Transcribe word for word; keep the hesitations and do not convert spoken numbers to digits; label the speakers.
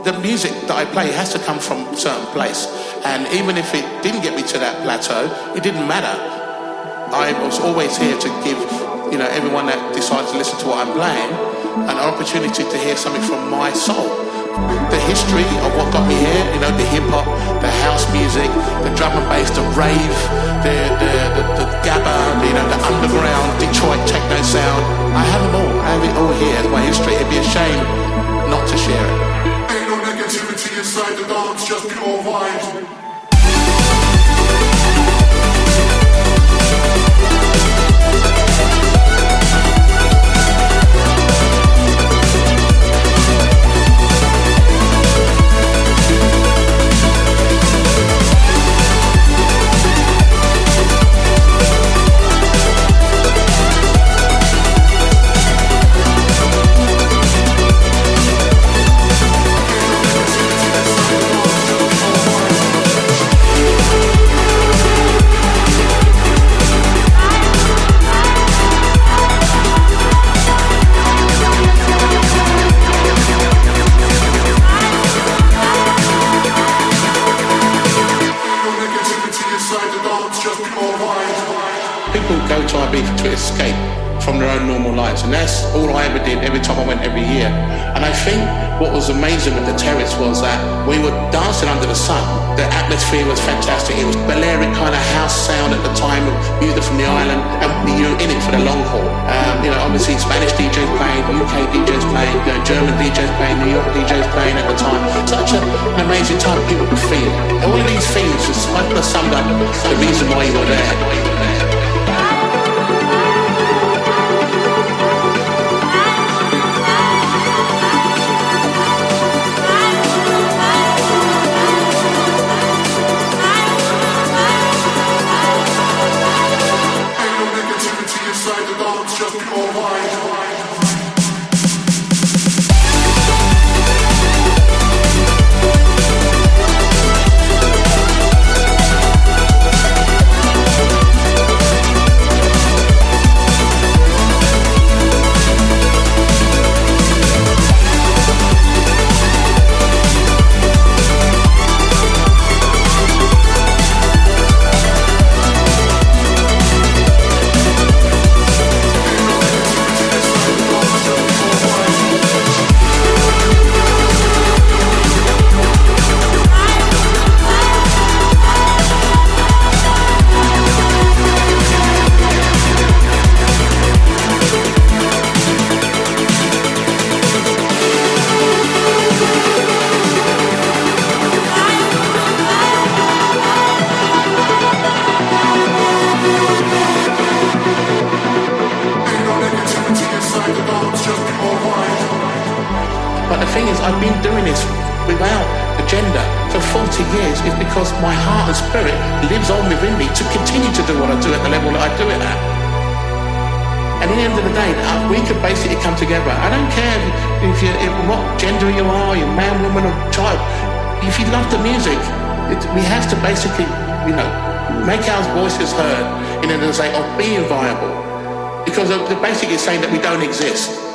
Speaker 1: the music that I play has to come from a certain place. And even if it didn't get me to that plateau, it didn't matter. I was always here to give, you know, everyone that decides to listen to what I'm playing an opportunity to hear something from my soul. The history of what got me here, you know, the hip-hop, the house music, the drum and bass, the rave, the the, the, the gabba, you know, the underground Detroit techno sound. I have them all. I have it all here as my history. It'd be a shame not to share it.
Speaker 2: Ain't no negativity inside the dance, just pure vibes.
Speaker 1: To escape from their own normal lives, and that's all I ever did every time I went every year. And I think what was amazing with the Terrace was that we were dancing under the sun. The atmosphere was fantastic. It was Balearic kind of house sound at the time, of music from the island, and you were in it for the long haul. Um, you know, obviously Spanish D Js playing, U K D Js playing, you know, German D Js playing, New York D Js playing at the time. Such a, an amazing time. People could feel it. And all of these things just kind of summed up the reason why you were there. My heart and spirit lives on within me to continue to do what I do at the level that I do it at. And at the end of the day, we could basically come together. I don't care if you, if what gender you are, you're man, woman, or child. If you love the music, it, we have to basically, you know, make our voices heard in order to say, oh, being viable. Because they're basically saying that we don't exist.